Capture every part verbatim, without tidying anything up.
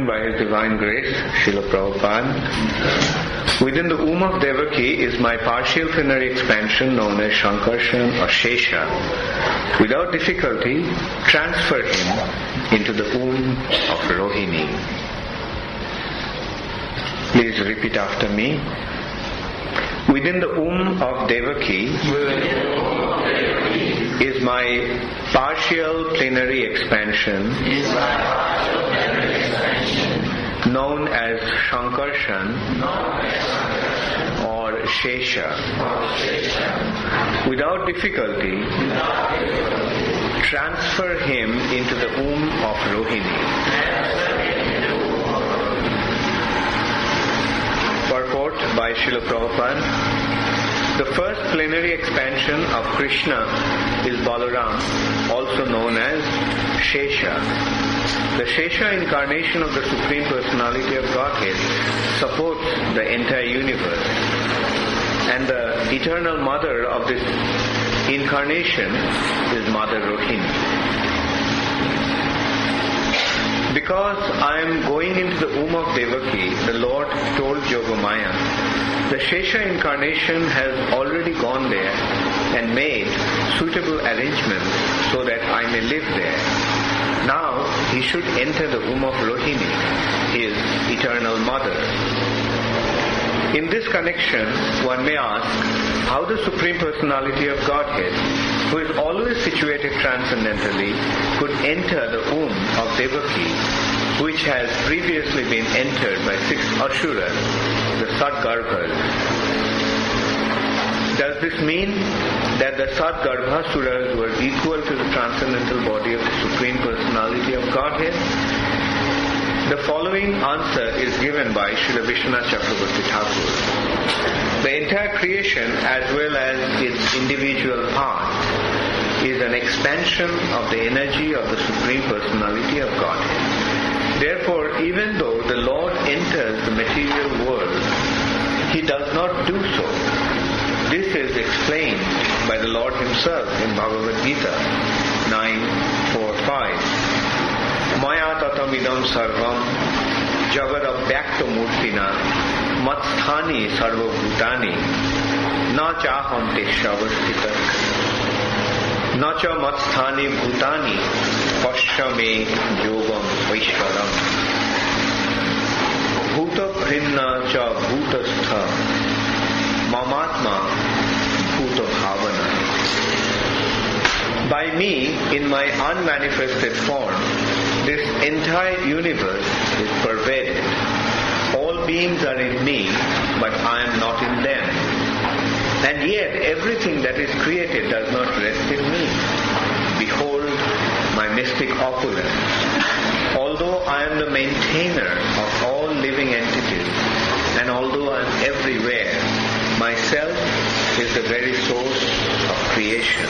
given by His Divine Grace, Srila Prabhupada. Within the womb of Devaki is my partial plenary expansion known as Shankarshan or Shesha. Without difficulty, transfer him into the womb of Rohini. Please repeat after me. Within the womb of Devaki is my partial plenary expansion known as Shankarshan or Shesha. Without difficulty, transfer him into the womb of Rohini. Purport by Srila Prabhupada. The first plenary expansion of Krishna is Balaram, also known as Shesha. The Shesha incarnation of the Supreme Personality of Godhead supports the entire universe. And the eternal mother of this incarnation is Mother Rohini. Because I am going into the womb of Devaki, the Lord told Yogamaya, the Shesha incarnation has already gone there and made suitable arrangements so that I may live there. Now he should enter the womb of Rohini, his eternal mother. In this connection, one may ask how the Supreme Personality of Godhead, who is always situated transcendentally, could enter the womb of Devaki, which has previously been entered by six Asuras, the Sadgarbhas. Does this mean that the Sadgarbhasuras were equal to the transcendental body of the Supreme Personality of Godhead? The following answer is given by Srila Vishwanath Chakravarti Thakur. The entire creation, as well as its individual parts, is an expansion of the energy of the Supreme Personality of Godhead. Therefore, even though the Lord enters the material world, He does not do so. This is explained by the Lord Himself in Bhagavad Gita nine four five. Maya tatamidam sarvam jagadabhyakta murtina matsthani sarvabhutani na chaham teshavastita na cha matsthani bhutani pashyame yogam vaishvaram bhuta bhinna cha bhutastha mamatma bhuta bhavana. By me, in my unmanifested form, this entire universe is pervaded. All beings are in me, but I am not in them. And yet everything that is created does not rest in me. Behold my mystic opulence. Although I am the maintainer of all living entities, and although I am everywhere, myself is the very source of creation.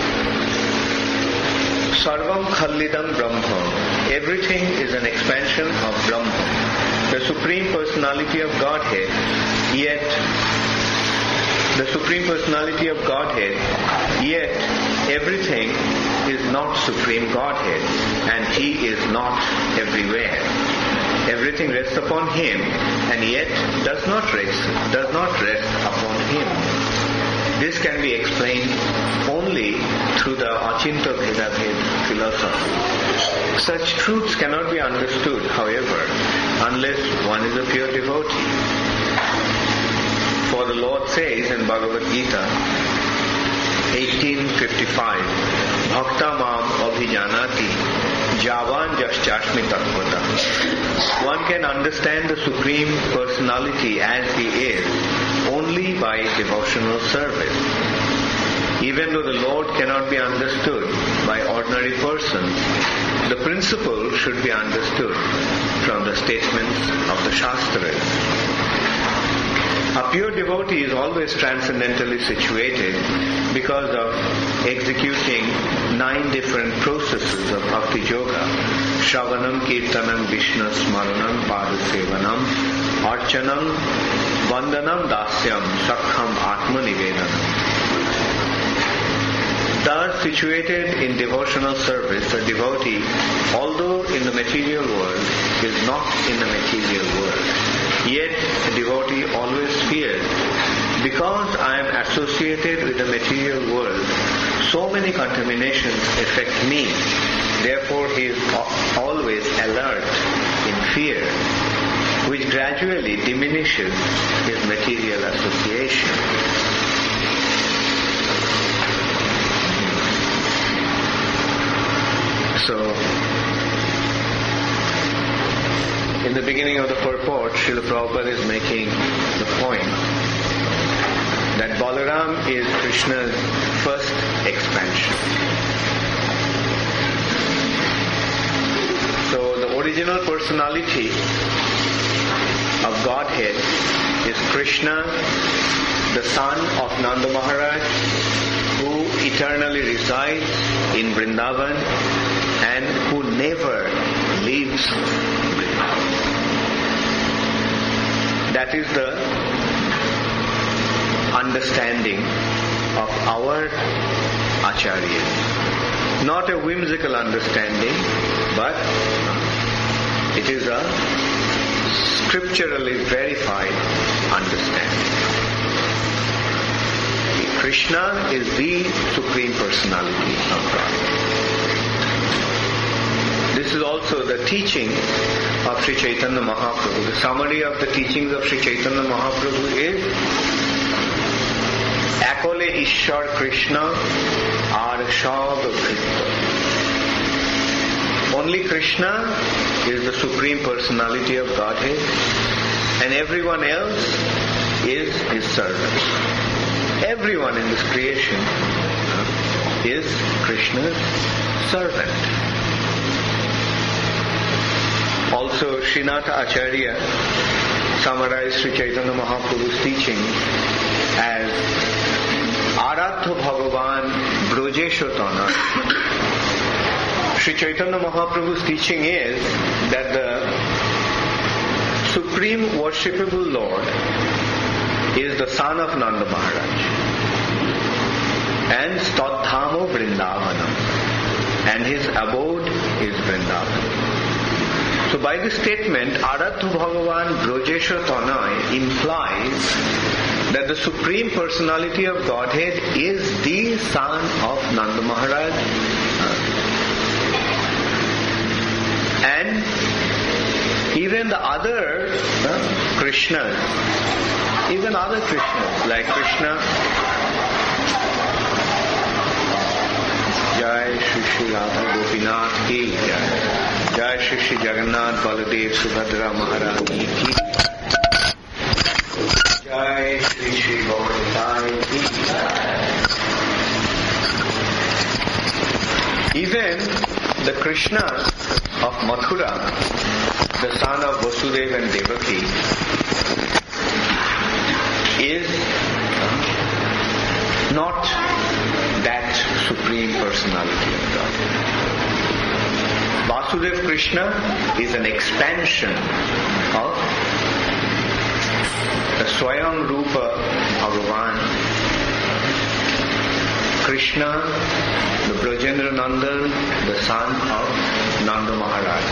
Sarvam Khallidam Brahma. Everything is an expansion of Brahma, the Supreme Personality of Godhead, yet the Supreme Personality of Godhead, yet everything is not Supreme Godhead, and He is not everywhere. Everything rests upon Him, and yet does not rest, does not rest upon Him. This can be explained only through the Achinta Bhedabhed philosophy. Such truths cannot be understood, however, unless one is a pure devotee. For the Lord says in Bhagavad Gita eighteen fifty-five, Bhakta mam abhijanati javan jaschashmi tattvata. One can understand the Supreme Personality as He is only by devotional service. Even though the Lord cannot be understood by ordinary persons, the principle should be understood from the statements of the Shastras. A pure devotee is always transcendentally situated because of executing nine different processes of Bhakti Yoga: Shravanam, Kirtanam, Vishnu Smaranam, Padasevanam, Archanam, Vandanam, Dasyam, Sakham, Atma Nivedanam. Thus, situated in devotional service, a devotee, although in the material world, is not in the material world. Yet, a devotee always fears, because I am associated with the material world, so many contaminations affect me. Therefore, he is always alert in fear, which gradually diminishes his material association. So, in the beginning of the purport, Srila Prabhupada is making the point that Balaram is Krishna's first expansion. So the original personality of Godhead is Krishna, the son of Nanda Maharaj, who eternally resides in Vrindavan and who never leaves Vrindavan. That is the understanding of our Acharyas. Not a whimsical understanding, but it is a scripturally verified understanding. Krishna is the Supreme Personality of God. This is also the teaching of Sri Chaitanya Mahaprabhu. The summary of the teachings of Sri Chaitanya Mahaprabhu is Ekole Ishwar Krishna Ar Shab Krishna. Only Krishna is the Supreme Personality of Godhead, and everyone else is His servant. Everyone in this creation is Krishna's servant. Also, Srinatha Acharya summarized Sri Chaitanya Mahaprabhu's teaching as Aradha Bhagavan Brojeshatana. Sri Chaitanya Mahaprabhu's teaching is that the Supreme Worshipable Lord is the son of Nanda Maharaj and Stadhamo Vrindavanam, and his abode is Vrindavan. So by this statement, Aradha Bhagavan Brojesha Tanai implies that the Supreme Personality of Godhead is the son of Nanda Maharaj, and even the other uh, Krishnas, even other Krishnas like Krishna, Jai Shri Shri Radha Gopinath Ki Jai. Jai Shri Shri Jagannath Baladev Subhadra Maharani Ki. Jai Shri Shri Gaura Ki. Even the Krishna of Mathura, the son of Vasudeva and Devaki, is not that Supreme Personality of God. Vasudeva Krishna is an expansion of the Swayam Rupa Bhagavan. Krishna, the Brajendra Nandan, the son of Nanda Maharaj.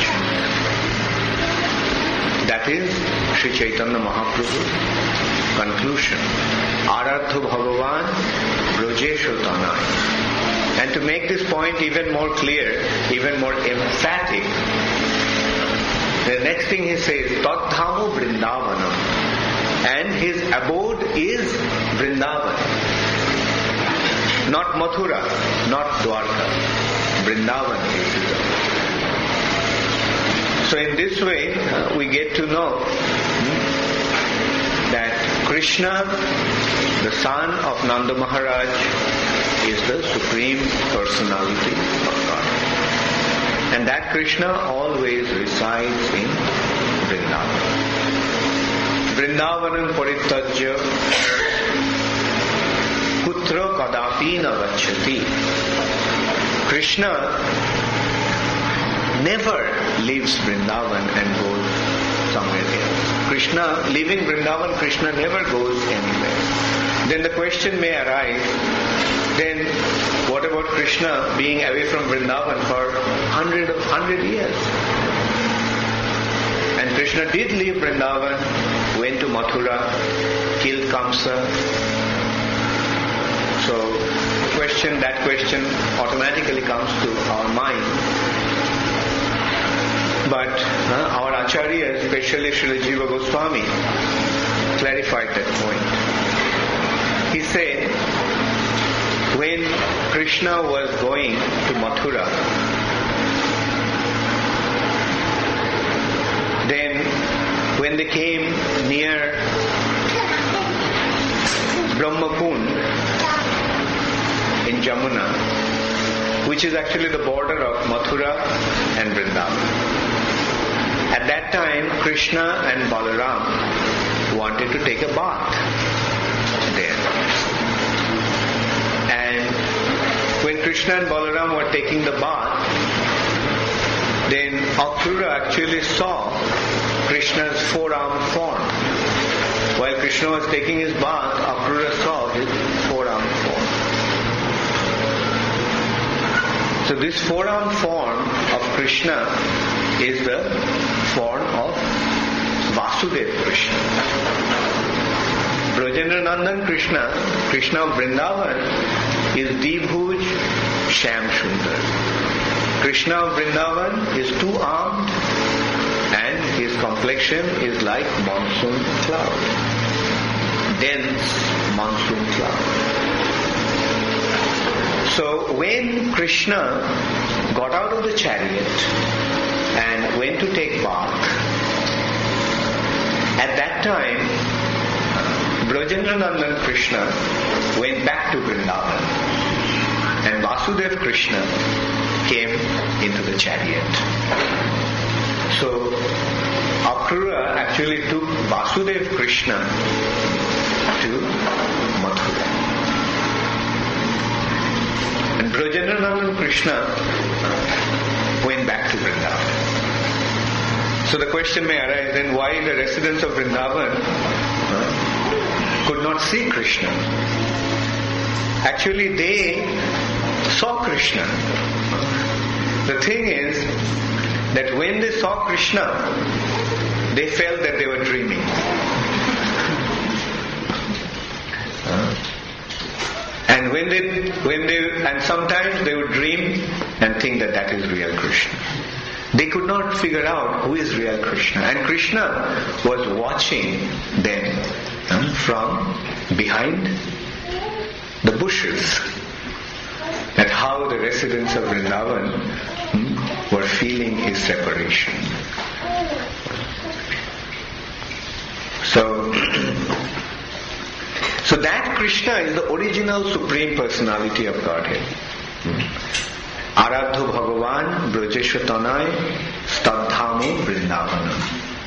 That is Sri Chaitanya Mahaprabhu's conclusion. Aradha Bhagavan Brojesha Tanai. And to make this point even more clear, even more emphatic, the next thing he says, Tadhamo Vrindavanam. And his abode is Vrindavan. Not Mathura, not Dwarka. Vrindavan is his abode. So in this way, uh, we get to know hmm, that Krishna, the son of Nanda Maharaj, is the Supreme Personality of God. And that Krishna always resides in Vrindavan. Vrindavanam Paritajya Putra Kadapi na Vachati. Krishna never leaves Vrindavan and goes somewhere else. Krishna, leaving Vrindavan, Krishna never goes anywhere. Then the question may arise, then what about Krishna being away from Vrindavan for hundred of hundred years? And Krishna did leave Vrindavan, went to Mathura, killed Kamsa. So question, that question automatically comes to our mind. But uh, our Acharya, especially Srila Jiva Goswami, clarified that point. He said, when Krishna was going to Mathura, then when they came near Brahmakund in Jamuna, which is actually the border of Mathura and Vrindavan. At that time, Krishna and Balaram wanted to take a bath there. And when Krishna and Balaram were taking the bath, then Akrura actually saw Krishna's four-armed form. While Krishna was taking his bath, Akrura saw his four-armed form. So this four-armed form of Krishna is the form of Vasudeva Krishna. Brajendra Nandan Krishna, Krishna of Vrindavan, is Dibhuj Sham Sundar. Krishna of Vrindavan is two-armed and his complexion is like monsoon cloud. Dense monsoon cloud. So when Krishna got out of the chariot and went to take bath, at that time Brajendra Nandan Krishna went back to Vrindavan and Vasudeva Krishna came into the chariot. So Akrura actually took Vasudeva Krishna to Mathura. And Brajendra Nandan Krishna went back to Vrindavan. So the question may arise, then why the residents of Vrindavan uh, could not see Krishna? Actually they saw Krishna. The thing is that when they saw Krishna, they felt that they were dreaming. Uh, and when they, when they, and sometimes they would dream and think that that is real Krishna. They could not figure out who is real Krishna. And Krishna was watching them um, from behind the bushes. At how the residents of Vrindavan um, were feeling his separation. So, so that Krishna is the original Supreme Personality of Godhead. Aradho Bhagavan Brajesha Tanay Stadhamo Vrindavanam.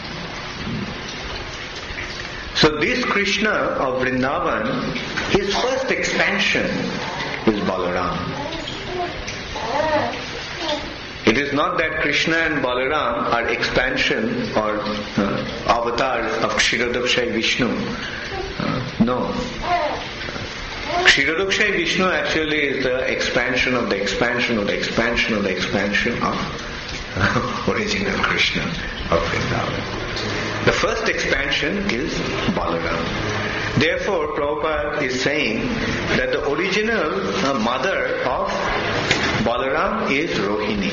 So this Krishna of Vrindavan, his first expansion is Balaram. It is not that Krishna and Balaram are expansion or uh, avatars of Kshirodakshai Vishnu. Uh, no. Kshirodakshai Vishnu actually is the expansion of the expansion of the expansion of the expansion of uh, original Krishna of Vrindavan. The first expansion is Balaram. Therefore, Prabhupada is saying that the original uh, mother of Balaram is Rohini.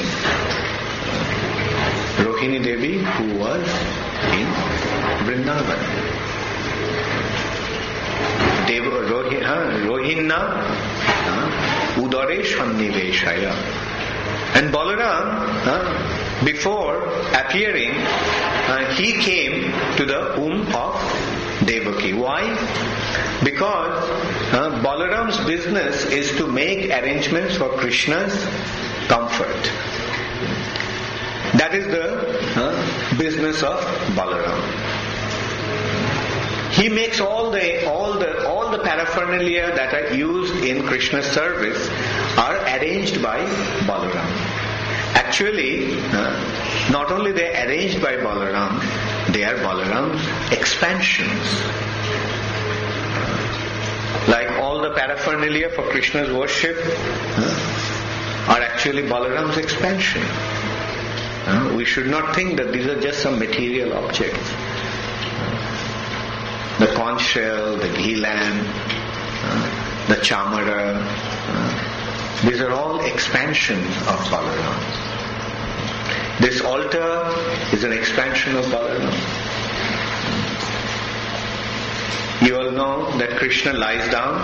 Rohini Devi, who was in Vrindavan. Dev, Rohi, uh, Rohinna uh, Udare Shanniveshaya. And Balaram, uh, before appearing, uh, he came to the womb of Devaki. Why? Because uh, Balaram's business is to make arrangements for Krishna's comfort. That is the uh, business of Balaram. He makes all the all the all the paraphernalia that are used in Krishna's service are arranged by Balaram. Actually, uh, not only they are arranged by Balaram, they are Balaram's expansions. Like all the paraphernalia for Krishna's worship uh, are actually Balaram's expansion. Uh, we should not think that these are just some material objects. Uh, the conch shell, the ghee lamp, uh, the chamara, uh, these are all expansions of Balaram. This altar is an expansion of Balaram. You all know that Krishna lies down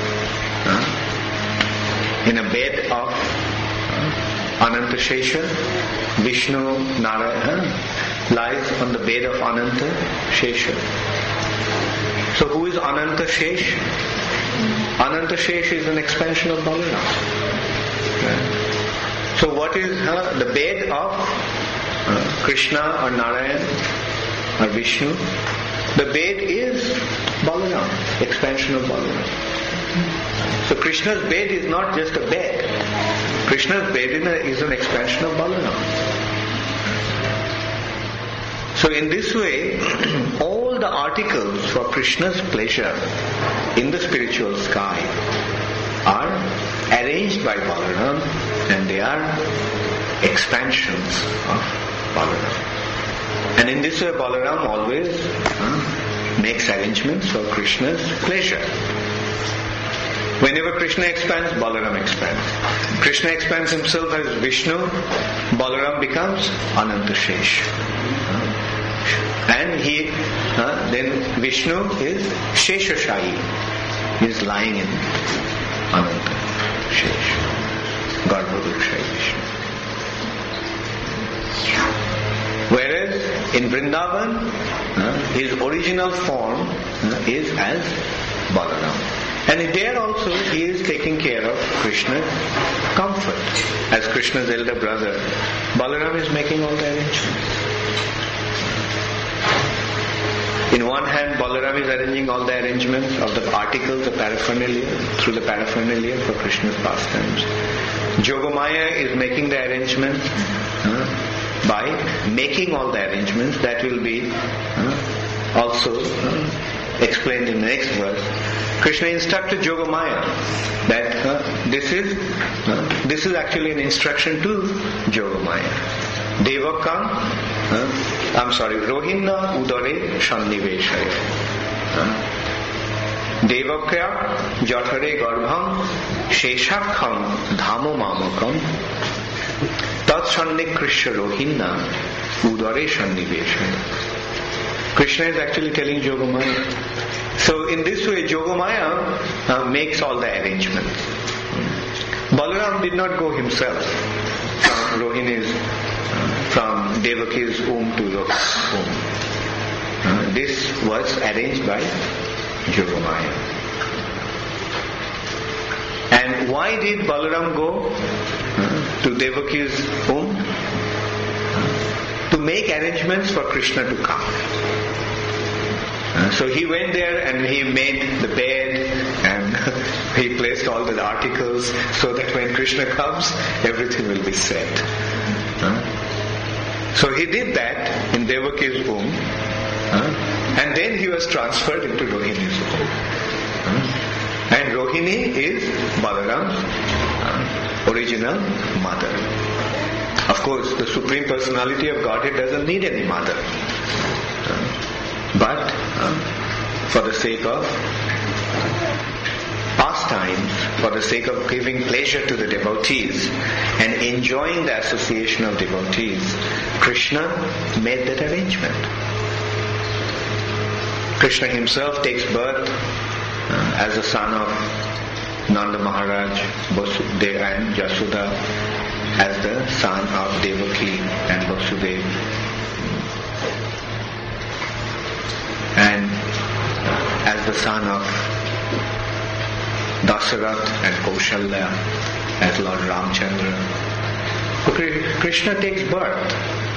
uh, in a bed of uh, Ananta Shesha. Vishnu Narayana uh, lies on the bed of Ananta Shesha. So who is Ananta Shesh? Ananta Shesh is an expansion of Balaram. Uh, So what is uh, the bed of uh, Krishna or Narayan or Vishnu? The bed is Balaram, expansion of Balaram. So Krishna's bed is not just a bed. Krishna's bed is an expansion of Balaram. So in this way, all the articles for Krishna's pleasure in the spiritual sky are arranged by Balaram, and they are expansions of Balaram. And in this way Balaram always uh, makes arrangements for Krishna's pleasure. Whenever Krishna expands, Balaram expands. Krishna expands himself as Vishnu, Balaram becomes Ananta Shesh. And he, uh, then Vishnu is Sheshashayi. He is lying in Ananta Shesh. Garbhodakshai Vishnu. Whereas in Vrindavan, uh, his original form uh, is as Balaram. And there also he is taking care of Krishna's comfort. As Krishna's elder brother, Balaram is making all the arrangements. In one hand, Balaram is arranging all the arrangements of the articles, the paraphernalia, through the paraphernalia for Krishna's pastimes. Yogamaya is making the arrangements uh, by making all the arrangements. That will be uh, also uh, explained in the next verse. Krishna instructed Yogamaya that uh, this is uh, this is actually an instruction to Yogamaya. Devakam, uh, I'm sorry, Rohinna Udare Sanniveshaya. Uh, Devakya Jathare Garbham Sheshakham Dhamo Mamakam Tatshannik Krishna Rohinna Udare Sanniveshaya. Krishna is actually telling Yogamaya. So in this way Yogamaya uh, makes all the arrangements. Balaram did not go himself from Rohini's, uh, from Devaki's womb to Rohini's womb. Uh, this was arranged by Yogamaya. And why did Balaram go uh, to Devaki's womb? Uh, to make arrangements for Krishna to come. Uh, so he went there and he made the bed and he placed all the articles so that when Krishna comes, everything will be set. Uh, so he did that in Devaki's womb. Uh, and then he was transferred into Rohini's womb. Uh, and Rohini is Balaram's uh, original mother. Of course, the Supreme Personality of Godhead doesn't need any mother. Uh, but uh, for the sake of pastimes, for the sake of giving pleasure to the devotees and enjoying the association of devotees, Krishna made that arrangement. Krishna himself takes birth uh, as a son of Nanda Maharaj, Vasudeva and Yashoda, as the son of Devaki and Vasudeva. And as the son of Dasarath and Kaushalya, as Lord Ramchandra. Krishna takes birth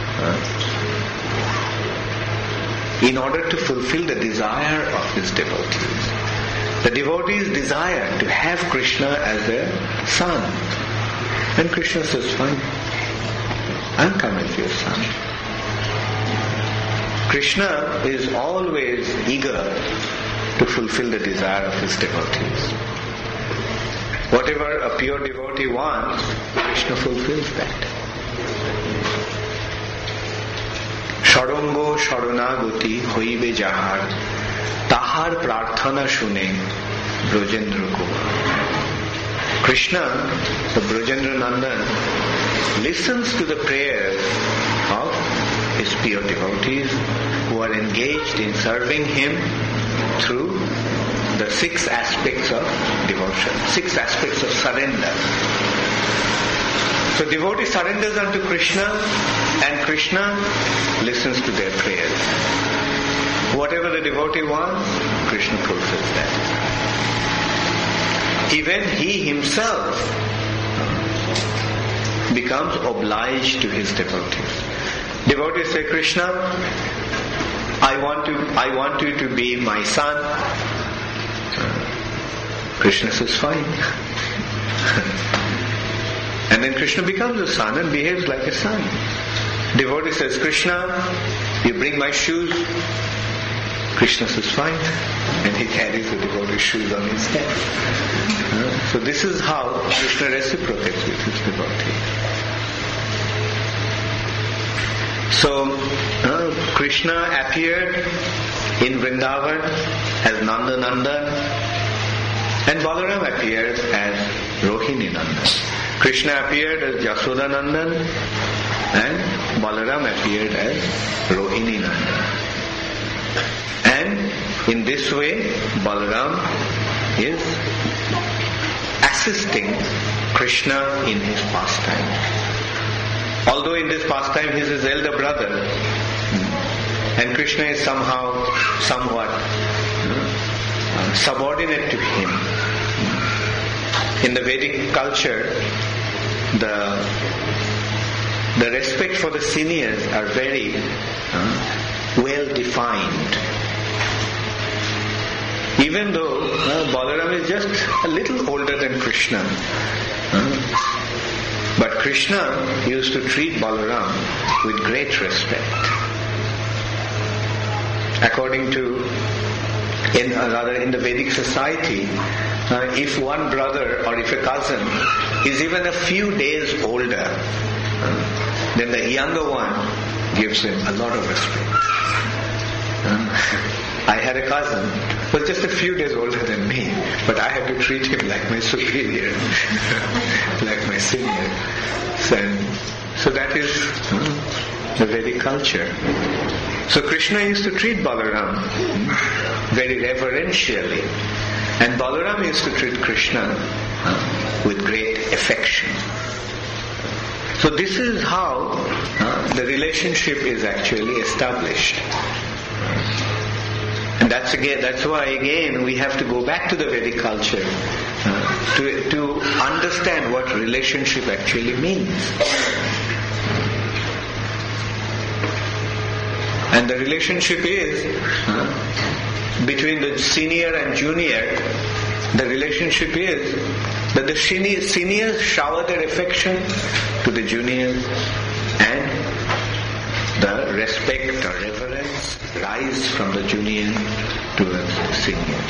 uh, in order to fulfill the desire of his devotees. The devotees desire to have Krishna as their son. And Krishna says, fine, I'll come as your son. Krishna is always eager to fulfill the desire of his devotees. Whatever a pure devotee wants, Krishna fulfills that. Sharango sharanagati hoibe jahar, tahar prarthana shune Brajendra ko. Krishna, the Brajendra Nandan, listens to the prayers of his pure devotees who are engaged in serving him through the six aspects of devotion, six aspects of surrender. So devotee surrenders unto Krishna, and Krishna listens to their prayers. Whatever the devotee wants, Krishna fulfills that. Even he himself becomes obliged to his devotees. Devotees say, Krishna, I want to, I want you to be my son. Krishna says, fine. And then Krishna becomes a son and behaves like a son. Devotee says, Krishna, you bring my shoes. Krishna says, fine. And he carries the devotee's shoes on his head. Uh, so this is how Krishna reciprocates with his devotee. So uh, Krishna appeared in Vrindavan as Nanda Nandan, and Balaram appeared as Rohini Nandan. Krishna appeared as Jasoda Nandan, and Balaram appeared as Rohini Nandan. And in this way, Balaram is assisting Krishna in his pastime. Although in this pastime he is his elder brother, and Krishna is somehow, somewhat uh, subordinate to him. In the Vedic culture, the the respect for the seniors are very uh, well defined. Even though uh, Balaram is just a little older than Krishna, uh, but Krishna used to treat Balaram with great respect. According to, in uh, rather in the Vedic society, uh, if one brother or if a cousin is even a few days older, uh, then the younger one gives him a lot of respect. Uh, I had a cousin who was just a few days older than me, but I had to treat him like my superior, like my senior. So, so that is uh, the Vedic culture. So Krishna used to treat Balaram very reverentially, and Balaram used to treat Krishna uh, with great affection. So this is how uh, the relationship is actually established. And that's again, that's why again we have to go back to the Vedic culture uh, to, to understand what relationship actually means. And the relationship is uh, between the senior and junior. The relationship is that the seniors shower their affection to the juniors, and the respect or reverence rise from the junior towards the senior.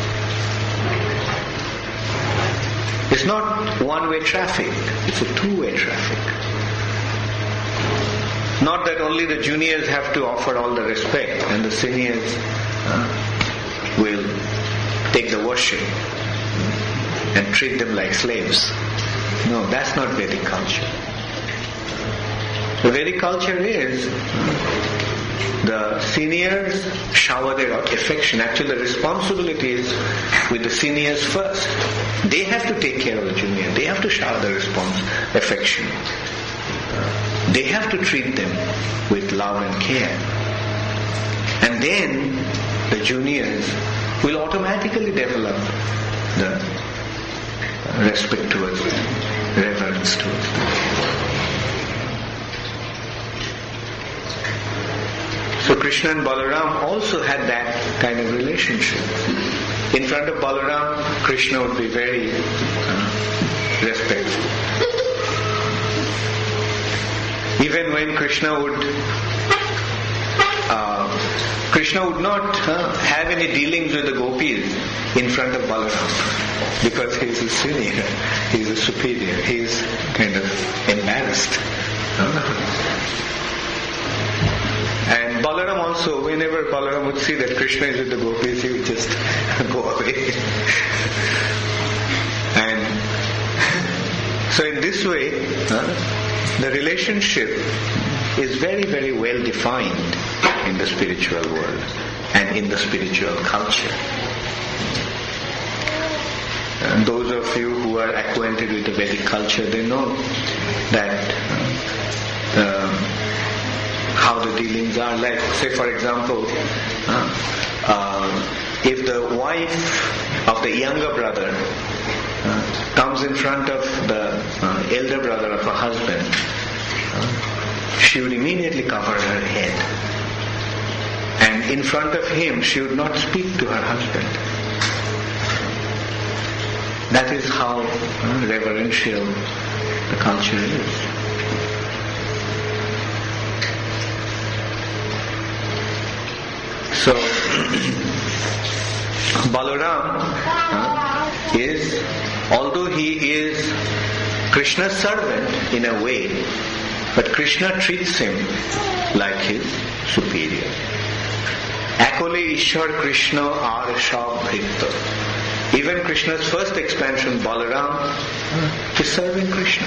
It's not one-way traffic, it's a two-way traffic. Not that only the juniors have to offer all the respect and the seniors uh, will take the worship and treat them like slaves. No, that's not Vedic culture. The Vedic culture is the seniors shower their affection. Actually, the responsibility is with the seniors first. They have to take care of the junior. They have to shower the response, affection. They have to treat them with love and care. And then the juniors will automatically develop the respect towards them, reverence towards them. So Krishna and Balaram also had that kind of relationship. In front of Balaram, Krishna would be very uh, respectful. Even when Krishna would uh, Krishna would not uh, have any dealings with the gopis in front of Balaram because he is a senior, he is a superior, he is kind of embarrassed. And Balaram also, whenever Balaram would see that Krishna is with the gopis, he would just go away. And so in this way, uh, the relationship is very, very well defined in the spiritual world and in the spiritual culture. And those of you who are acquainted with the Vedic culture, they know that uh, how the dealings are. Like, say for example, uh, uh, if the wife of the younger brother uh, comes in front of the uh, elder brother of her husband, uh, she would immediately cover her head. And in front of him, she would not speak to her husband. That is how uh, reverential the culture is. So, Balaram uh, is, although he is Krishna's servant in a way, but Krishna treats him like his superior. Akole Ishwar Krishna ar sab bhikta. Even Krishna's first expansion, Balaram, is serving Krishna.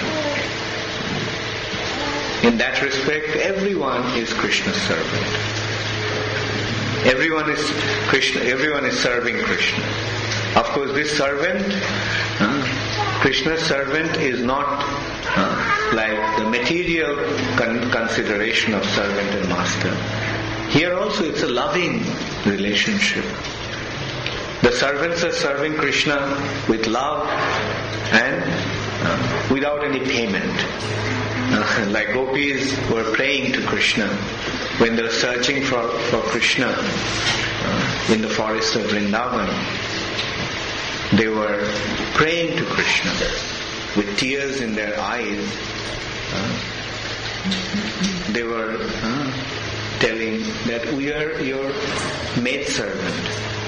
In that respect, everyone is Krishna's servant. Everyone is Krishna. Everyone is serving Krishna. Of course, this servant, uh, Krishna's servant, is not uh, like the material con- consideration of servant and master. Here also, it's a loving relationship. The servants are serving Krishna with love and uh, without any payment. Uh, like gopis were praying to Krishna when they were searching for, for Krishna uh, in the forest of Vrindavan. They were praying to Krishna with tears in their eyes. Uh, they were uh, telling that we are your maidservant.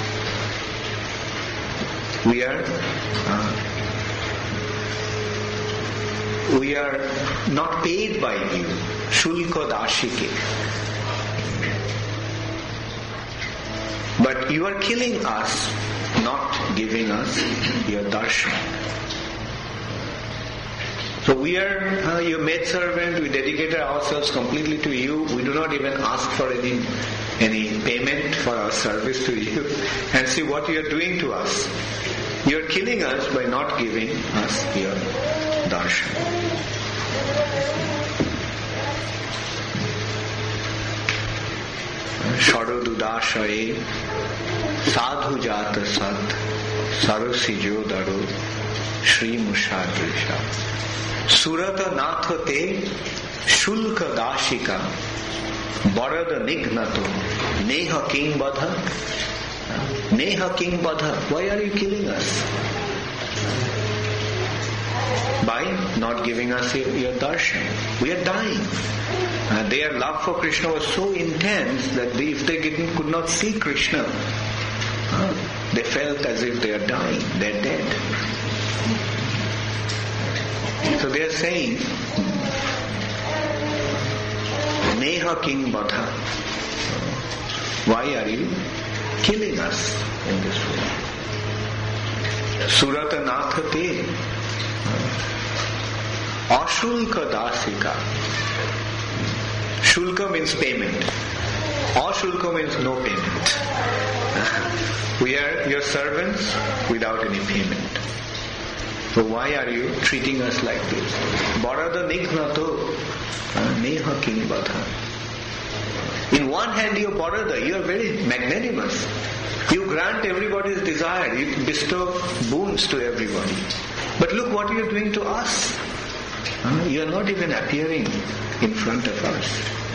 We are uh, we are not paid by you. Shulka dashike. But you are killing us, not giving us your darshan. So we are uh, your maidservant. We dedicated ourselves completely to you. We do not even ask for any any payment for our service to you. And see what you are doing to us. You are killing us by not giving us your darshan. Sharodudashaye sadhu jata sat sarosijo daro Shri Mushadrisha Surata nathate shulka dashika Barada nignato neha king badha neha king badha. Why are you killing us? By not giving us your, your darshan. We are dying. Uh, their love for Krishna was so intense that they, if they didn't, could not see Krishna, uh, they felt as if they are dying, they are dead. So they are saying, Neha King Badha, why are you killing us in this way? Surata Nathate Ashulka Dasika. Shulka means payment. Ashulka means no payment. We are your servants without any payment. So why are you treating us like this? Barada Nignato Neha King Badha. In one hand you are Barada, you are very magnanimous. You grant everybody's desire, you bestow boons to everybody. But look what you are doing to us. You are not even appearing in front of us.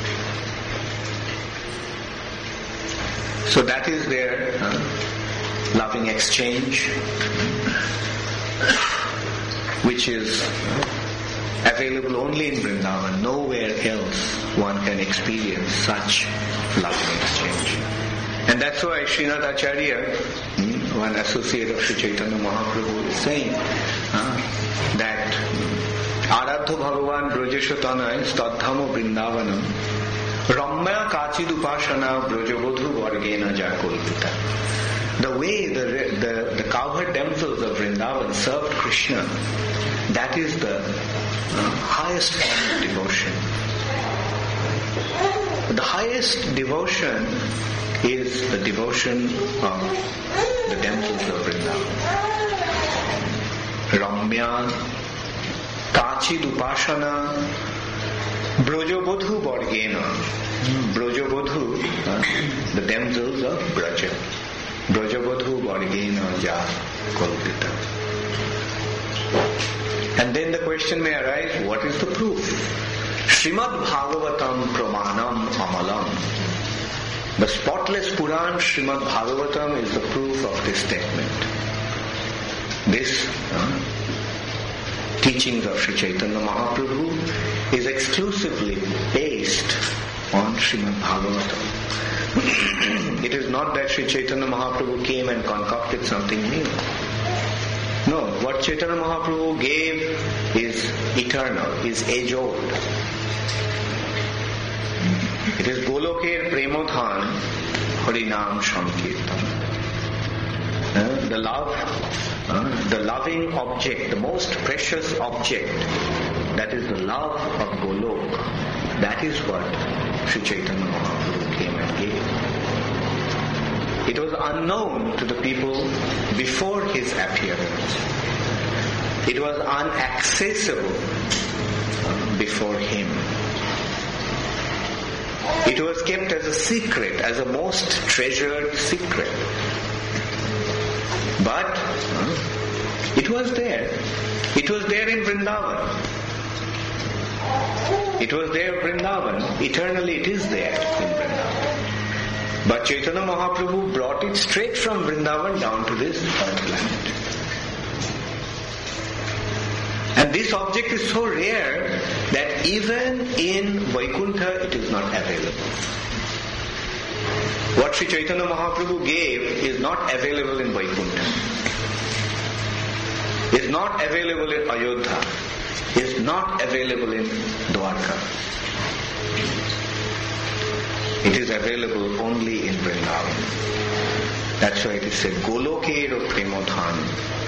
So that is their uh, loving exchange, which is available only in Vrindavan. Nowhere else one can experience such loving exchange. And that's why Srinath Acharya, one associate of Sri Chaitanya Mahaprabhu, is saying uh, that Aradho Bhagavan Brajesha Tanay Stadhamo Vrindavanam Ramya Kachidupashana Brajavadhu Vargena Jakolpita. The way the, the, the cowherd damsels of Vrindavan served Krishna, that is the uh, highest form of devotion. The highest devotion is the devotion of the damsels of Vrindavan. Ramya, Kachidupashana, Brajavadhu Vargena. Brajavadhu, uh, the damsels of Braja. Brajavadhu Vargena Ja Kolpita. And then the question may arise, what is the proof? Srimad Bhagavatam Pramanam Amalam. The spotless Puran Srimad Bhagavatam is the proof of this statement. This uh, teachings of Sri Chaitanya Mahaprabhu is exclusively based on Srimad Bhagavatam. It is not that Sri Chaitanya Mahaprabhu came and concocted something new. No, what Chaitanya Mahaprabhu gave is eternal, is age-old. It is Goloker Premodhan Harinam Sankirtan. Uh, the love, uh, the loving object, the most precious object, that is the love of Golok. That is what Sri Chaitanya Mahaprabhu came and gave. It was unknown to the people before his appearance. It was unaccessible before him. It was kept as a secret, as a most treasured secret. But uh, it was there. It was there in Vrindavan. It was there in Vrindavan. Eternally it is there in Vrindavan. But Chaitanya Mahaprabhu brought it straight from Vrindavan down to this earth planet. And this object is so rare that even in Vaikuntha it is not available. What Sri Chaitanya Mahaprabhu gave is not available in Vaikuntha. Is not available in Ayodhya. Is not available in Dwarka. It is available only in Vrindavan. That's why it is said, Golokero Premodhan.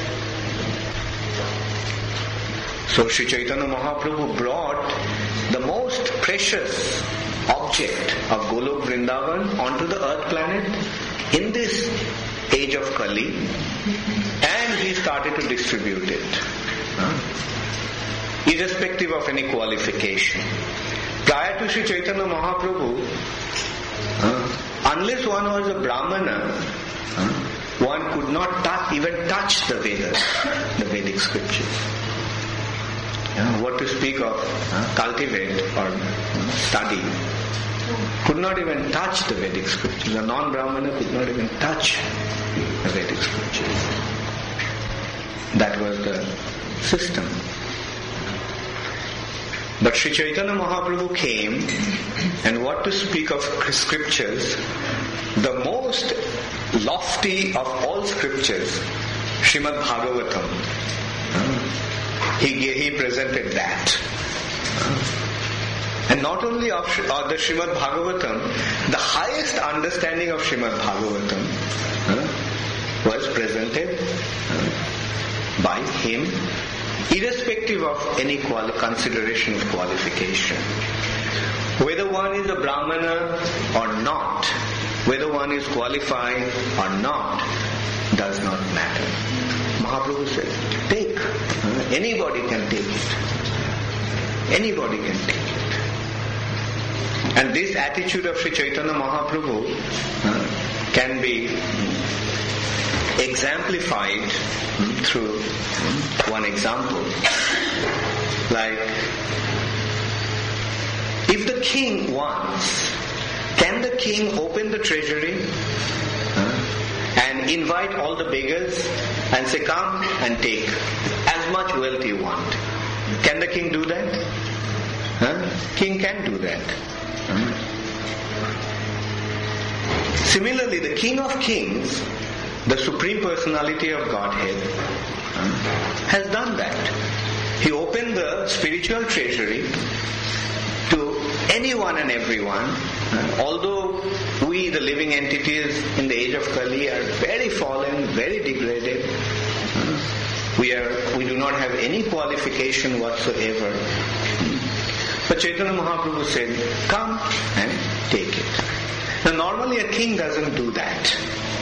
So Sri Chaitanya Mahaprabhu brought the most precious object of Golok Vrindavan onto the earth planet in this age of Kali, and he started to distribute it. Huh? Irrespective of any qualification. Prior to Sri Chaitanya Mahaprabhu, uh, unless one was a Brahmana, uh, one could not touch, even touch the Vedas, the Vedic scriptures. Uh, what to speak of uh, cultivate or uh, study. Could not even touch the Vedic scriptures. A non-Brahmana could not even touch the Vedic scriptures. That was the system. But Sri Chaitanya Mahaprabhu came, and what to speak of scriptures, the most lofty of all scriptures, Srimad Bhagavatam. He, he presented that. And not only of uh, the Srimad Bhagavatam, the highest understanding of Srimad Bhagavatam uh, was presented uh, by him, irrespective of any quali- consideration of qualification. Whether one is a Brahmana or not, whether one is qualified or not, does not matter. Mahaprabhu said, take. Uh, anybody can take it. Anybody can take it. And this attitude of Sri Chaitanya Mahaprabhu uh, can be exemplified um, through um, one example. Like, if the king wants, can the king open the treasury uh, and invite all the beggars and say, come and take as much wealth you want? Can the king do that? Huh? King can do that. Hmm. Similarly, the King of Kings, the Supreme Personality of Godhead, hmm, has done that. He opened the spiritual treasury to anyone and everyone. Although we, the living entities in the age of Kali, are very fallen, very degraded, we are we do not have any qualification whatsoever. But Chaitanya Mahaprabhu said, come and take it. Now normally a king doesn't do that.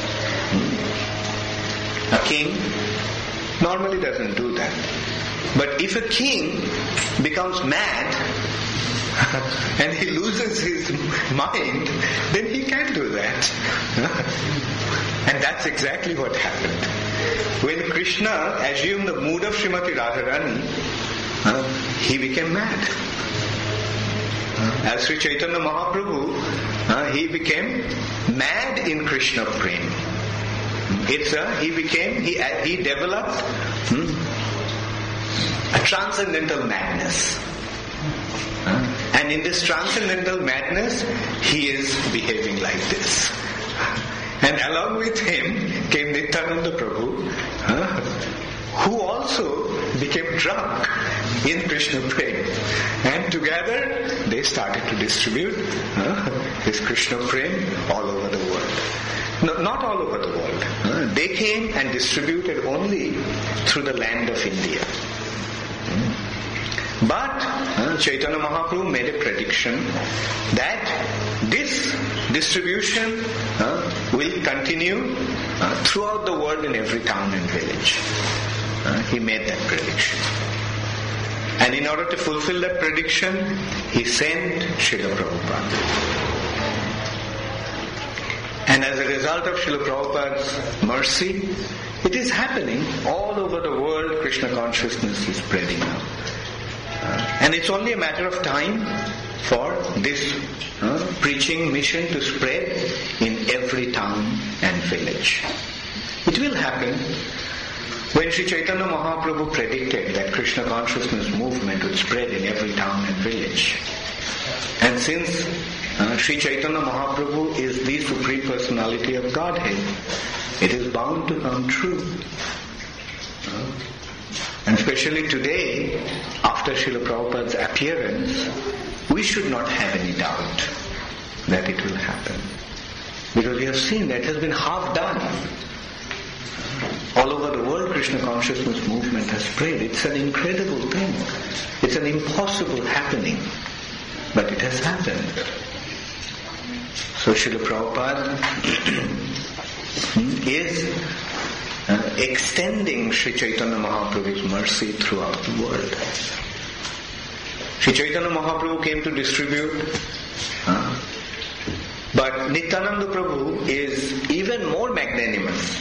A king normally doesn't do that. But if a king becomes mad and he loses his mind, then he can do that. And that's exactly what happened. When Krishna assumed the mood of Srimati Radharani, uh, he became mad. As Sri Chaitanya Mahaprabhu, uh, he became mad in Krishna Prem. It's a, he became, he, he developed hmm, a transcendental madness. Uh, and in this transcendental madness, he is behaving like this. And along with him came Nityananda Prabhu, uh, who also became drunk in Krishna Prem. And together they started to distribute uh, this Krishna Prem all over the world. No, not all over the world. Uh, they came and distributed only through the land of India. But uh, Chaitanya Mahaprabhu made a prediction that this distribution uh, will continue uh, throughout the world in every town and village. Uh, he made that prediction. And in order to fulfill that prediction, he sent Srila Prabhupada. And as a result of Srila Prabhupada's mercy, it is happening all over the world. Krishna consciousness is spreading now. Uh, and it's only a matter of time for this uh, preaching mission to spread in every town and village. It will happen. When Sri Chaitanya Mahaprabhu predicted that Krishna consciousness movement would spread in every town and village, and since uh, Sri Chaitanya Mahaprabhu is the Supreme Personality of Godhead, it is bound to come true. Uh, and especially today, after Srila Prabhupada's appearance, we should not have any doubt that it will happen. Because we have seen that it has been half done. All over the world, Krishna consciousness movement has spread. It's an incredible thing. It's an impossible happening. But it has happened. So Srila Prabhupada is uh, extending Sri Chaitanya Mahaprabhu's mercy throughout the world. Sri Chaitanya Mahaprabhu came to distribute, uh, but Nityananda Prabhu is even more magnanimous.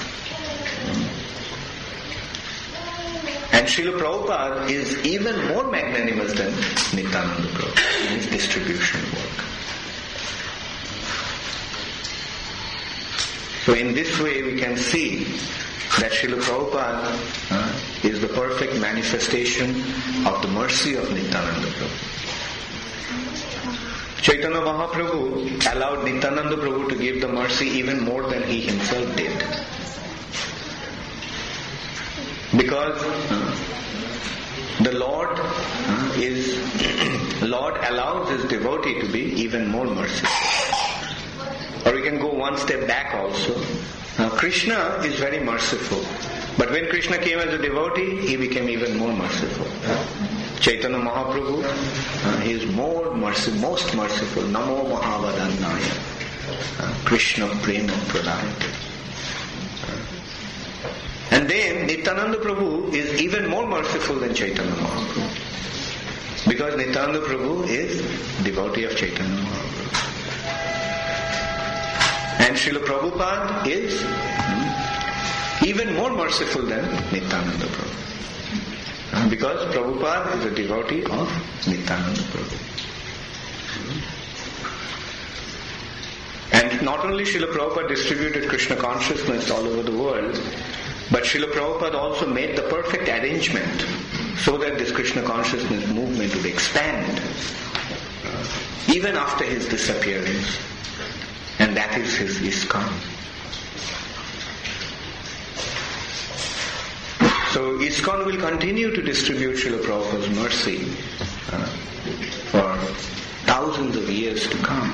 And Srila Prabhupada is even more magnanimous than Nityananda Prabhu in his distribution work. So in this way we can see that Srila Prabhupada uh, is the perfect manifestation of the mercy of Nityananda Prabhu. Chaitanya Mahaprabhu allowed Nityananda Prabhu to give the mercy even more than he himself did. Because uh, the Lord uh, is Lord allows his devotee to be even more merciful. Or we can go one step back also. Now Krishna is very merciful, but when Krishna came as a devotee, he became even more merciful. Chaitanya Mahaprabhu, uh, he is more merciful, most merciful. Namo Mahavadannaya, uh, Krishna Prema Pradayate. And then Nityananda Prabhu is even more merciful than Chaitanya Mahaprabhu. Because Nityananda Prabhu is devotee of Chaitanya Mahaprabhu. And Srila Prabhupada is hmm, even more merciful than Nityananda Prabhu. Because Prabhupada is a devotee of Nityananda Prabhu. And not only Srila Prabhupada distributed Krishna consciousness all over the world, but Srila Prabhupada also made the perfect arrangement so that this Krishna consciousness movement would expand even after his disappearance. And that is his ISKCON. So ISKCON will continue to distribute Srila Prabhupada's mercy uh, for thousands of years to come.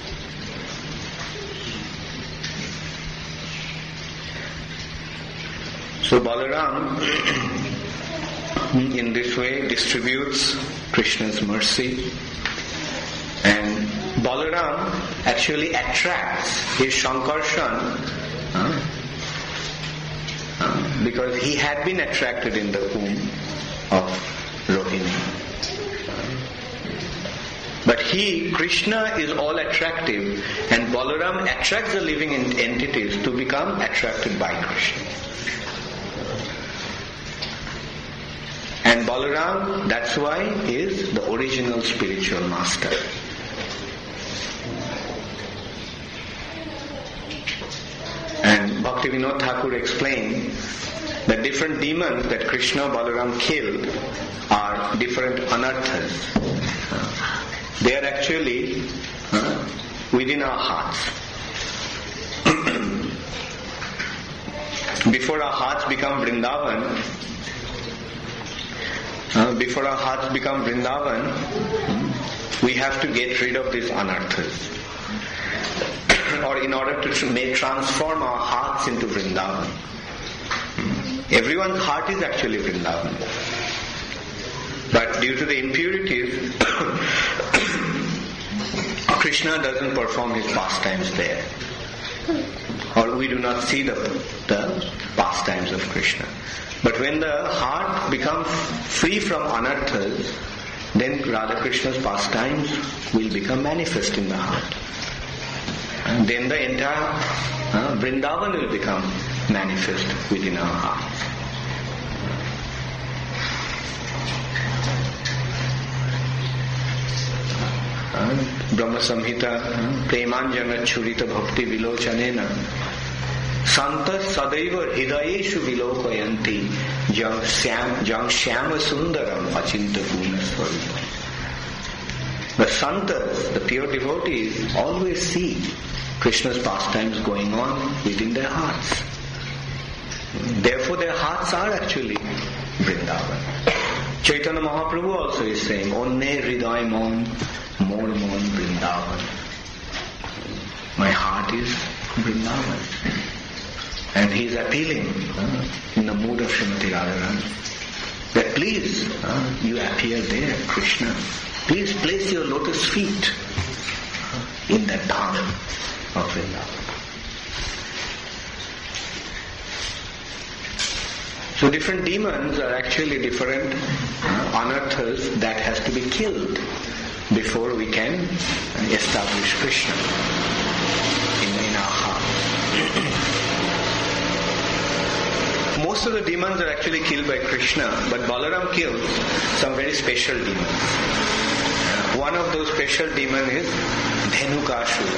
So Balaram in this way distributes Krishna's mercy, and Balaram actually attracts his Shankarshan uh, uh, because he had been attracted in the womb of Rohini. But he, Krishna, is all attractive, and Balaram attracts the living entities to become attracted by Krishna. And Balaram, that's why, is the original spiritual master. And Bhaktivinoda Thakur explained that different demons that Krishna Balaram killed are different anarthas. They are actually uh, within our hearts. Before our hearts become Vrindavan, uh, before our hearts become Vrindavan, we have to get rid of these anarthas. Or in order to may transform our hearts into Vrindavan. Everyone's heart is actually Vrindavan. But due to the impurities, Krishna doesn't perform his pastimes there. Or we do not see the, the pastimes of Krishna. But when the heart becomes free from anarthas, then Radha Krishna's pastimes will become manifest in the heart. And then the entire uh, Vrindavan will become manifest within our hearts. Brahma Samhita, Premanjana Churita Bhakti Vilochanena, Santa Sadaiva Hidayeshu Vilokayanti, Jang Shyama Sundaram Achinta Guna Swarita. The Santas, the pure devotees, always see Krishna's pastimes going on within their hearts. Therefore their hearts are actually Vrindavan. Chaitanya Mahaprabhu also is saying, Onne Hriday Mon, Mor Mon Vrindavan. My heart is Vrindavan. And he is appealing uh, in the mood of Srimati Radharani that please, uh, you appear there, Krishna. Please place your lotus feet in that dham of Vrindavan. So different demons are actually different anarthas that has to be killed before we can establish Krishna in, in our heart. Most of the demons are actually killed by Krishna, but Balaram kills some very special demons. One of those special demons is Dhenukashura.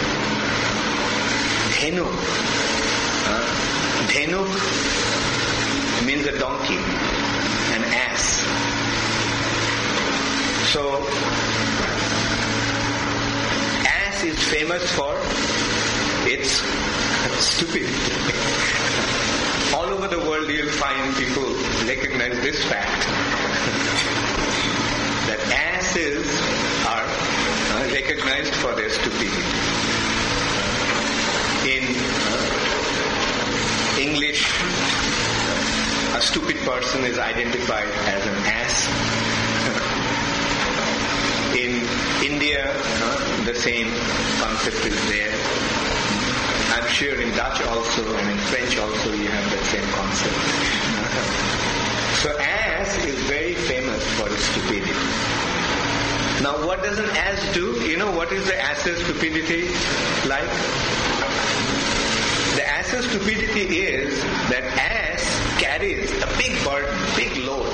Dhenu. Uh, Dhenuk means a donkey, an ass. So, ass is famous for its stupidity. All over the world you'll find people recognize this fact. That asses are uh, recognized for their stupidity. In uh, English, a stupid person is identified as an ass. In India, uh, the same concept is there. I'm sure in Dutch also and in French also you have that same concept. So ass is very famous for its stupidity. Now what does an ass do? You know what is the ass's stupidity like? The ass's stupidity is that ass carries a big burden, big load.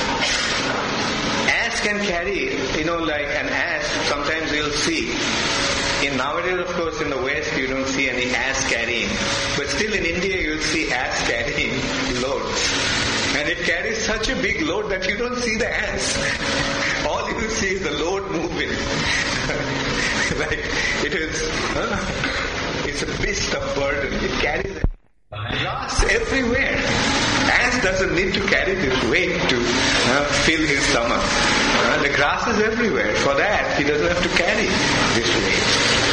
Ass can carry, you know, like an ass, sometimes you'll see. In nowadays, of course, in the West, you don't see any ass carrying. But still in India, you'll see ass carrying loads. And it carries such a big load that you don't see the ants. All you see is the load moving. Like it is, uh, it's a beast of burden. It carries grass everywhere. Ants doesn't need to carry this weight to uh, fill his stomach. Uh, the grass is everywhere. For that, he doesn't have to carry this weight.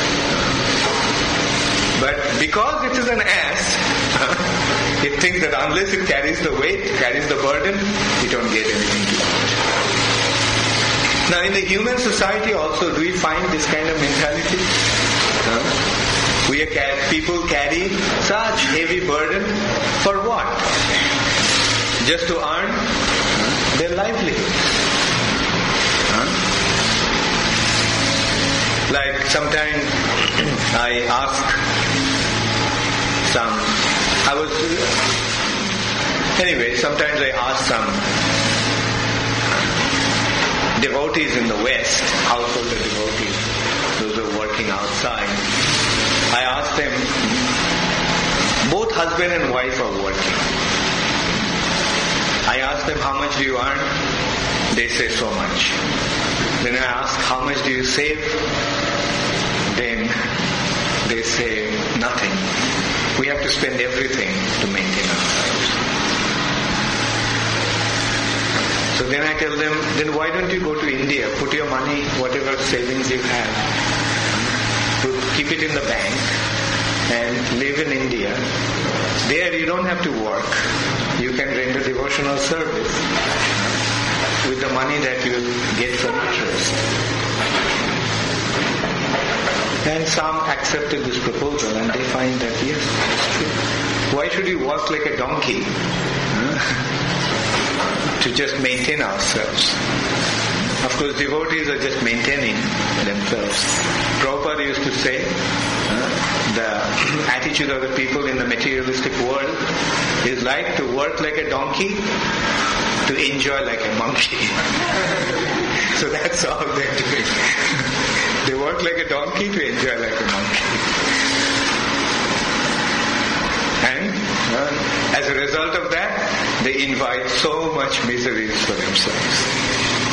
But because it is an ass, uh, it thinks that unless it carries the weight, carries the burden, you don't get anything to eat. Now in the human society also, do we find this kind of mentality? Uh, we are, people carry such heavy burden for what? Just to earn their livelihood. Huh? Like sometimes I ask some, I was, anyway, sometimes I ask some devotees in the West, householder devotees, those who are working outside, I ask them, both husband and wife are working. I ask them, how much do you earn? They say so much. Then I ask, how much do you save? Then they say, nothing. We have to spend everything to maintain ourselves. So then I tell them, then why don't you go to India, put your money, whatever savings you have, keep it in the bank and live in India. There you don't have to work. You can render devotional service with the money that you get from interest. And some accepted this proposal and they find that yes, it's true. Why should we work like a donkey huh? to just maintain ourselves? Of course, devotees are just maintaining themselves. Prabhupada used to say, uh, the attitude of the people in the materialistic world is like to work like a donkey, to enjoy like a monkey. So that's all they're doing. They work like a donkey to enjoy like a monkey. And uh, as a result of that, they invite so much miseries for themselves.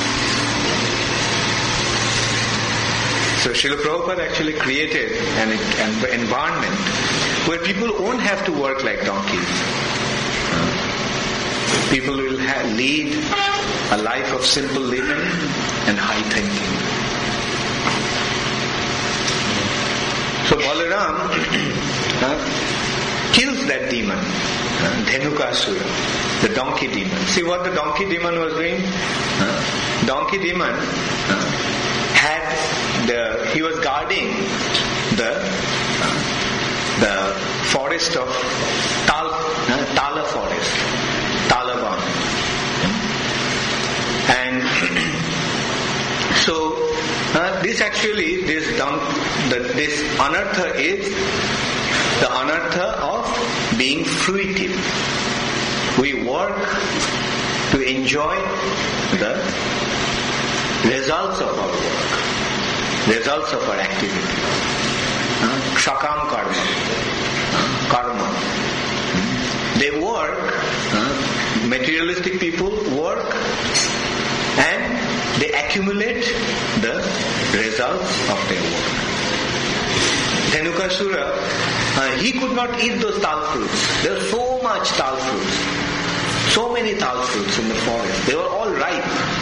So Srila Prabhupada actually created an, an environment where people won't have to work like donkeys. People will have, lead a life of simple living and high thinking. So Balaram uh, kills that demon, uh, Dhenukasura, the donkey demon. See what the donkey demon was doing? Uh, donkey demon uh, had the, he was guarding the uh, the forest of Tal, uh, Tala forest, Talaban. And so uh, this actually, this dump, the, this anartha is the anartha of being fruitive. We work to enjoy the results of our work, results of our activity. Uh, Shakam karma. Uh, karma. They work, uh, materialistic people work and they accumulate the results of their work. Dhenukasura, uh, he could not eat those tal fruits. There was so much tal fruits. So many tal fruits in the forest. They were all ripe.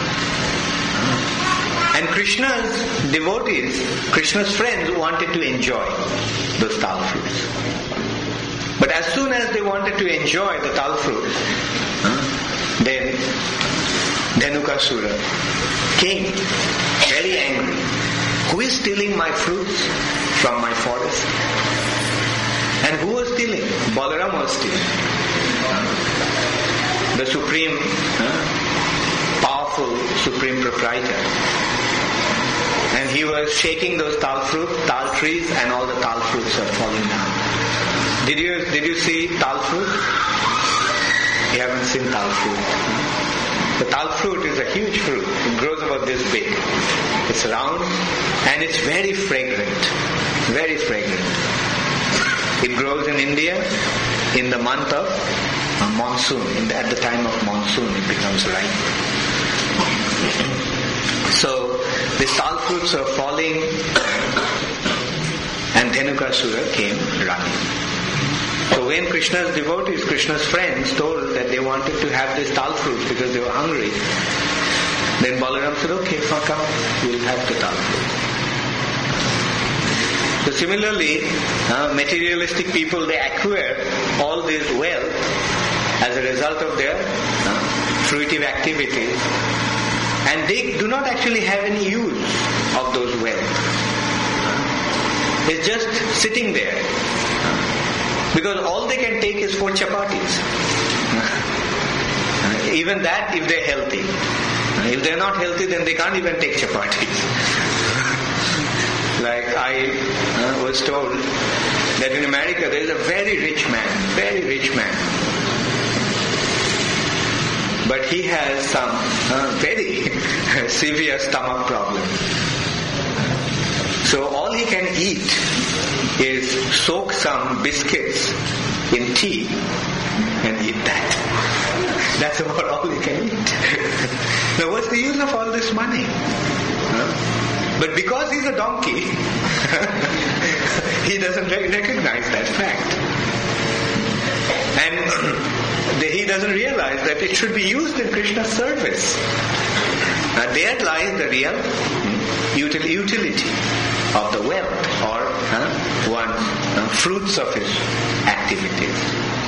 And Krishna's devotees, Krishna's friends wanted to enjoy those tal fruits. But as soon as they wanted to enjoy the tal fruits, then Dhenukasura came very angry. Who is stealing my fruits from my forest? And who was stealing? Balaram was stealing. The supreme, powerful supreme proprietor. And he was shaking those tal fruit, tal trees, and all the tal fruits are falling down. Did you did you see tal fruit? You haven't seen tal fruit. The tal fruit is a huge fruit. It grows about this big. It's round and it's very fragrant. Very fragrant. It grows in India in the month of uh, monsoon. In the, at the time of monsoon, it becomes ripe. So the tal fruits are falling, and Dhenukasura came running. So when Krishna's devotees, Krishna's friends told that they wanted to have these tal fruits because they were hungry, then Balaram said, okay, come, we'll have the tal fruits. So similarly, uh, materialistic people, they acquire all this wealth as a result of their uh, fruitive activities, and they do not actually have any use of those wealth. It's just sitting there. Because all they can take is four chapatis. Even that if they're healthy. If they're not healthy, then they can't even take chapatis. Like I uh, was told that in America there is a very rich man, very rich man. But he has some uh, very severe stomach problem. So all he can eat is soak some biscuits in tea and eat that. That's about all he can eat. Now what's the use of all this money? Huh? But because he's a donkey, he doesn't recognize that fact. And he doesn't realize that it should be used in Krishna's service. Now there lies the real util- utility of the wealth or uh, one's uh, fruits of his activities.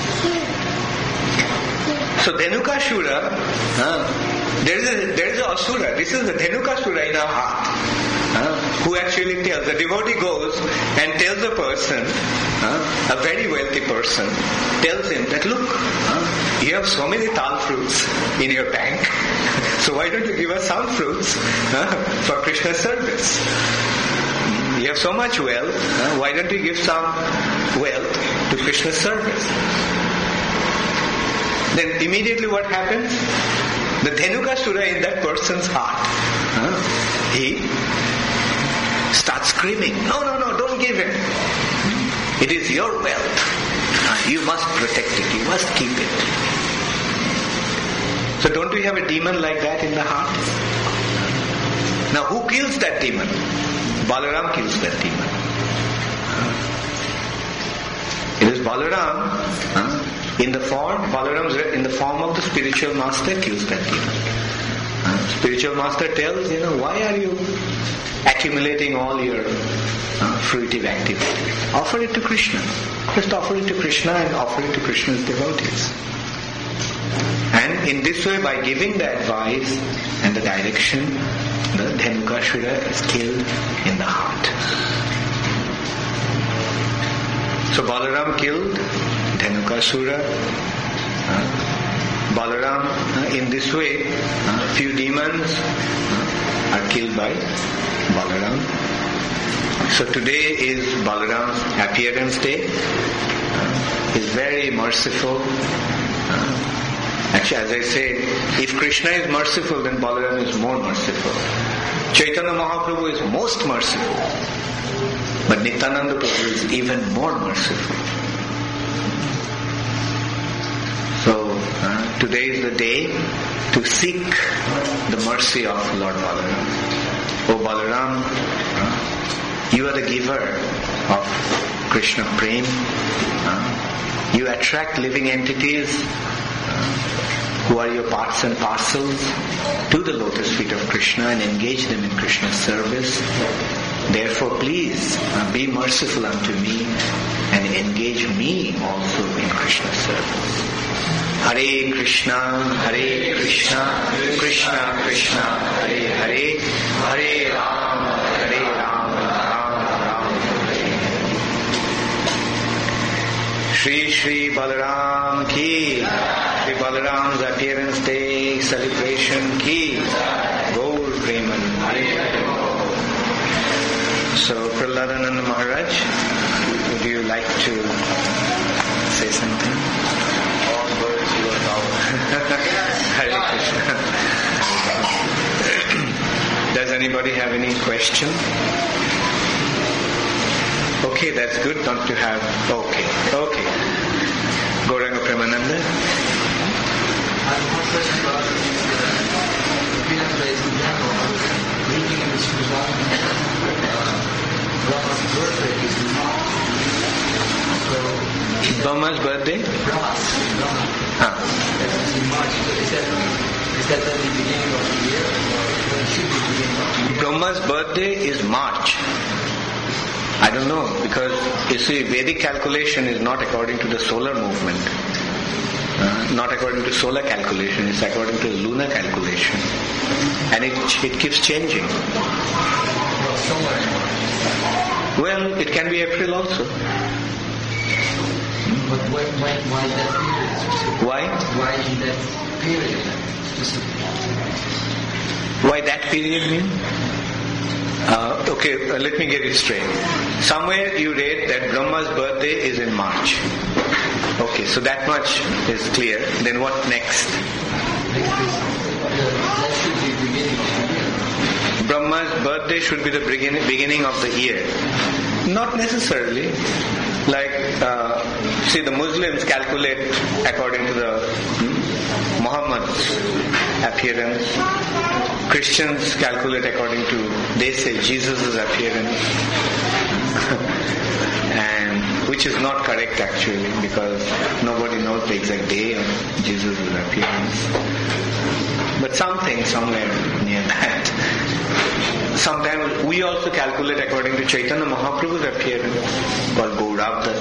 So Dhenukasura, uh, there is a there is a asura. This is the Dhenukasura in our heart. Uh, who actually tells, the devotee goes and tells a person, uh, a very wealthy person, tells him that, look, uh, you have so many tal fruits in your bank, so why don't you give us some fruits uh, for Krishna's service? You have so much wealth, uh, why don't you give some wealth to Krishna's service? Then immediately what happens? The Dhenukasura in that person's heart, uh, he starts screaming, no, no, no, don't give him. It is your wealth. You must protect it. You must keep it. So don't we have a demon like that in the heart? Now who kills that demon? Balaram kills that demon. It is Balaram, huh? in the form, Balaram's in the form of the spiritual master kills that demon. Uh, spiritual master tells, you know, why are you accumulating all your uh, fruitive activities? Offer it to Krishna. Just offer it to Krishna and offer it to Krishna's devotees. And in this way, by giving the advice and the direction, the Dhenukasura is killed in the heart. So Balaram killed Dhenukasura. Uh, Balaram, uh, in this way, uh, few demons uh, are killed by Balaram. So today is Balaram's appearance day. Uh, he's very merciful. Uh, actually, as I say, if Krishna is merciful, then Balaram is more merciful. Chaitanya Mahaprabhu is most merciful. But Nityananda Prabhu is even more merciful. So, uh, today is the day to seek the mercy of Lord Balaram. Oh Balaram, uh, you are the giver of Krishna Prem. Uh, you attract living entities uh, who are your parts and parcels to the lotus feet of Krishna and engage them in Krishna's service. Therefore, please uh, be merciful unto me and engage me also in Krishna's service. Hare Krishna, Hare Krishna, Krishna Krishna, Hare Hare, Hare Rama, Hare Rama, Rama Rama, Hare Hare. Shri Shri Balaram ki, Shri Balaram's appearance day celebration ki, Gaur Preman, Hare. So Prahladananda Maharaj, would you like to say something? Hare Krishna. Does anybody have any question? Okay, that's good not to have. Okay, okay. Gauranga Premananda. one question about uh, Freedom Place in general. Reading in the Srimad, Brahma's birthday is in March. So, Brahma's birthday? Brahma's, Brahma. Ah. That is in March. So is that, is that at the beginning of the year, or when it should be the beginning of the year? Brahma's birthday is March. I don't know, because you see, Vedic calculation is not according to the solar movement. Uh, not according to solar calculation, it's according to lunar calculation. And it it keeps changing. Well, somewhere in March. Well, it can be April also. But why, why, why that period specifically? Why? Why in that period specifically? Why that period mean? Uh, okay, uh, let me get it straight. Somewhere you read that Brahma's birthday is in March. Okay, so that much is clear. Then what next? That should be the beginning of the year. Brahma's birthday should be the beginning, beginning of the year. Not necessarily. Like, uh, see, the Muslims calculate according to the hmm, Muhammad's appearance. Christians calculate according to, they say, Jesus' appearance. And which is not correct actually, because nobody knows the exact day of Jesus' appearance. But something somewhere near that. Sometimes we also calculate according to Chaitanya Mahaprabhu's appearance, called Gaurabda.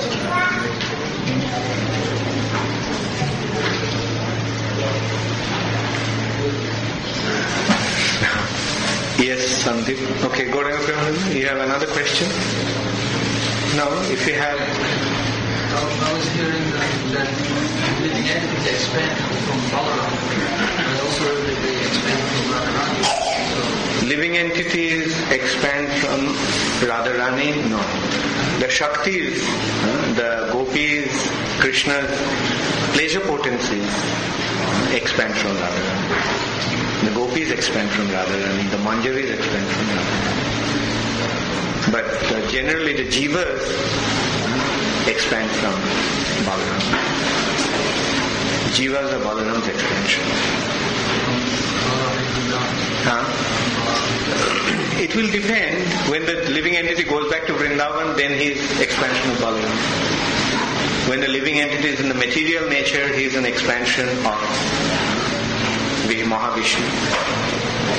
Yes, Sandeep. Okay, Gauranga, you have another question? No, if you have... I was hearing that, that living entities expand from Balaram, and also that they expand from Radharani. So, living entities expand from Radharani? No. The Shaktis, uh, the Gopis, Krishna's pleasure potencies expand from Radharani. The Gopis expand from Radharani. The Manjaris expand from Radharani. But uh, generally the Jivas expand from Balaram. Jivas are Balaram's expansion. Huh? It will depend. When the living entity goes back to Vrindavan, then he is expansion of Balaram. When the living entity is in the material nature, he is an expansion of Mahavishnu.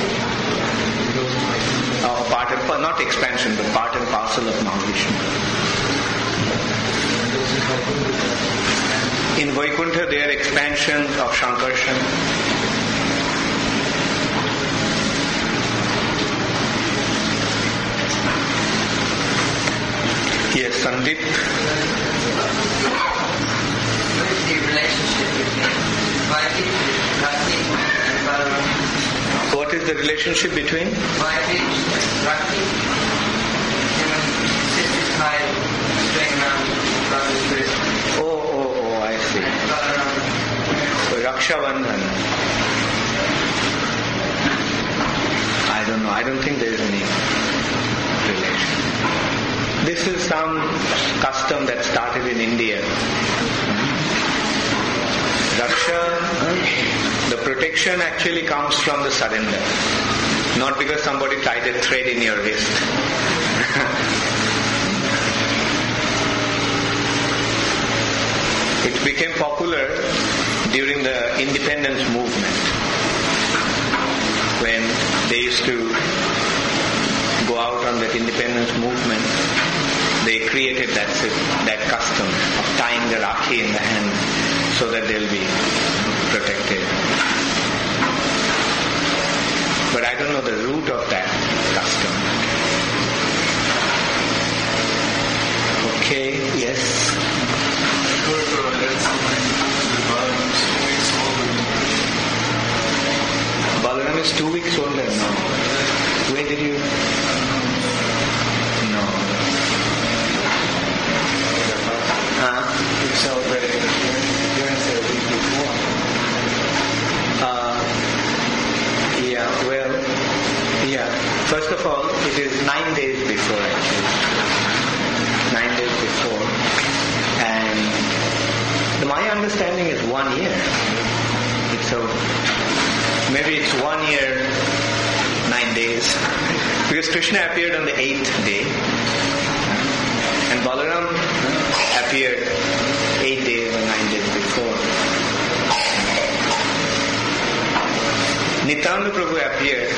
Uh, part and, not expansion, but part and parcel of Mahavishnu. In Vaikuntha, they are expansions of Shankarshan. Yes, Sandeep. what is the relationship between Vaidhi, Bhakti, and Balaram? What is the relationship between? Vaidhi, Bhakti, human sixty-five string around Radha's wrist. Oh, oh, oh, I see. So, Raksha Bandhan. I don't know. I don't think there is any relation. This is some custom that started in India. Raksha, the protection actually comes from the surrender. Not because somebody tied a thread in your wrist. It became popular during the independence movement, when they used to go out on that independence movement. They created that that custom of tying the rakhi in the hand so that they'll be protected. But I don't know the root of that custom. Okay, yes. Balaram is two weeks older now. Where did you... No. Huh? We celebrated appearance a week before. Uh, yeah, well, yeah. First of all, it is nine days before actually. Nine days before. And my understanding is one year. It's So maybe it's one year, nine days. Because Krishna appeared on the eighth day. And Balaram appeared eight days or nine days before. Nityananda Prabhu appeared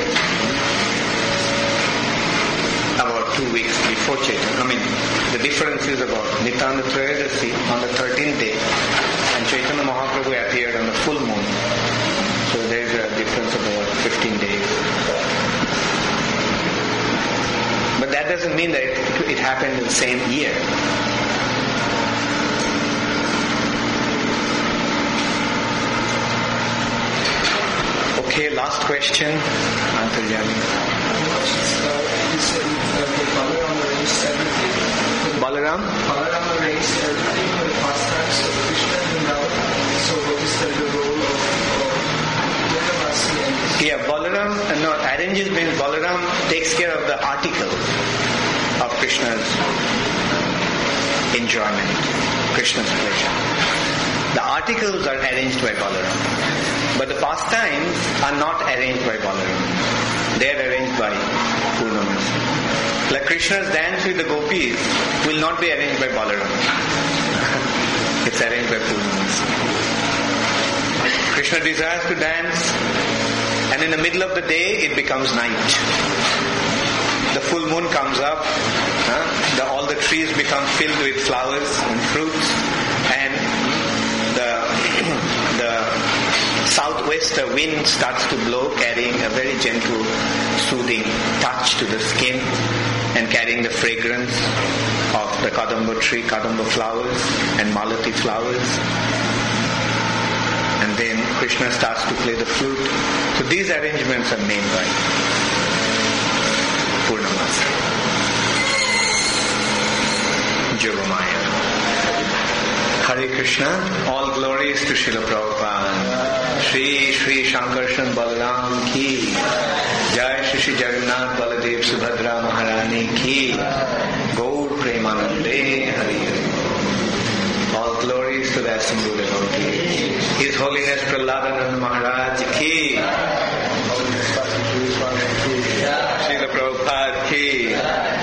about two weeks before Chaitanya. I mean, the difference is about Nityananda Trayodasi on the thirteenth day and Chaitanya Mahaprabhu appeared on the full moon. So there is a difference of about fifteen days. But that doesn't mean that it, it happened in the same year. Okay, last question. Antarjami. Balaram arranged everything. Balaram? Balaram arranged everything for the pastimes of Krishna and Vrindavan. So what is the, the role of, of Purnamasi and Yeah, Balaram, uh, no, arranges means Balaram takes care of the article of Krishna's enjoyment, Krishna's pleasure. The articles are arranged by Balaram. But the pastimes are not arranged by Balaram. They are arranged by Purnamasi. Like Krishna's dance with the gopis will not be arranged by Balaram. It's arranged by Purnamasi. Krishna desires to dance, and in the middle of the day it becomes night. The full moon comes up, huh? the, all the trees become filled with flowers and fruits, and the the southwest wind starts to blow, carrying a very gentle, soothing touch to the skin and carrying the fragrance of the Kadamba tree, Kadamba flowers and Malati flowers. And then Krishna starts to play the flute. So these arrangements are made by Purnamasi. Yogamaya. Hare Krishna. All glories to Srila Prabhupada. Shri Shri Shankarshan Balaram ki. Jai Shri Shri Jagannath Baladev Subhadra Maharani ki. Gaur Premanande Hari. All glories to the assembled devotee. His Holiness Prahladananda Maharaj ki. Srila Prabhupada ki.